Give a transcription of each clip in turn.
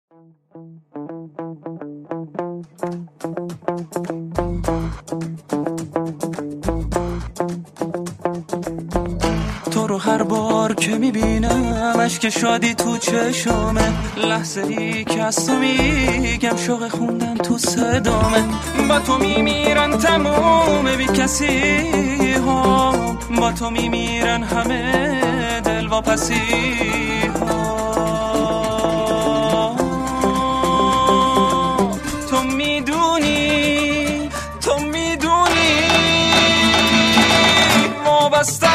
تو رو هر بار که میبینم اشک شادی تو چشامه، لحظه ای که از تو میگم شوق خوندن تو صدامه. با تو میمیرن تموم بی کسی ها، با تو میمیرن همه دلواپسی ها. تو میدونی وابستت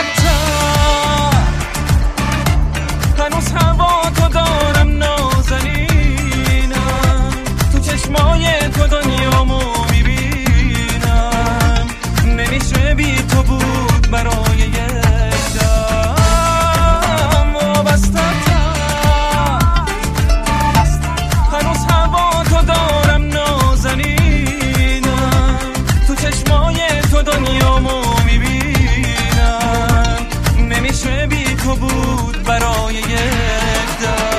هنوز هوا تو دارم نازنینم، تو چشمای تو دنیامو میبینم، نمیشه بی تو بود برای یک دم. وابستتم هنوز هوا تو دارم نازنینم، تو چشمای تو دنیامو میبینم، نمیشه بی تو بود برای یک دم.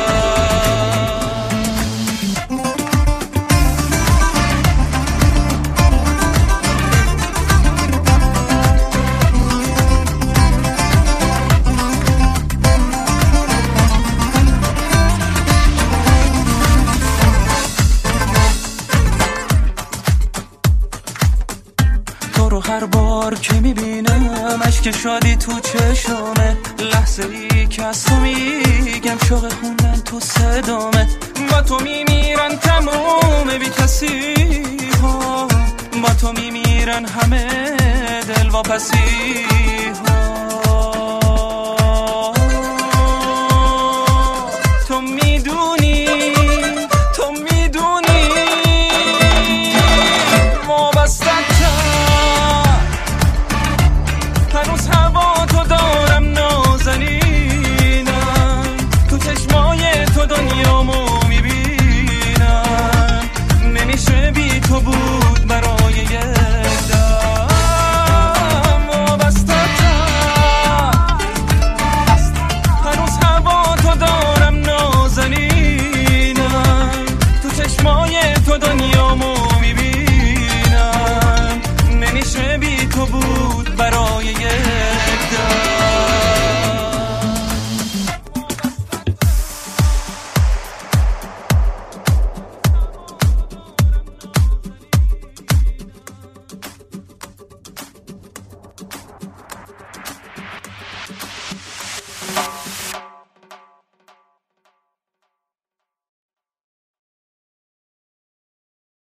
تو رو هر بار که میبینم اشک شادی تو چشامه، لحظه ای که از تو میگم شوق خوندن تو صدامه. با تو میمیرن تموم بی کسی ها، با تو میمیرن همه دلواپسی ها. تو میدونی وابستتم هنوز هوا تو دارم نازنینم، تو چشمای تو دنیامو میبینم، نمیشه بی تو بود برای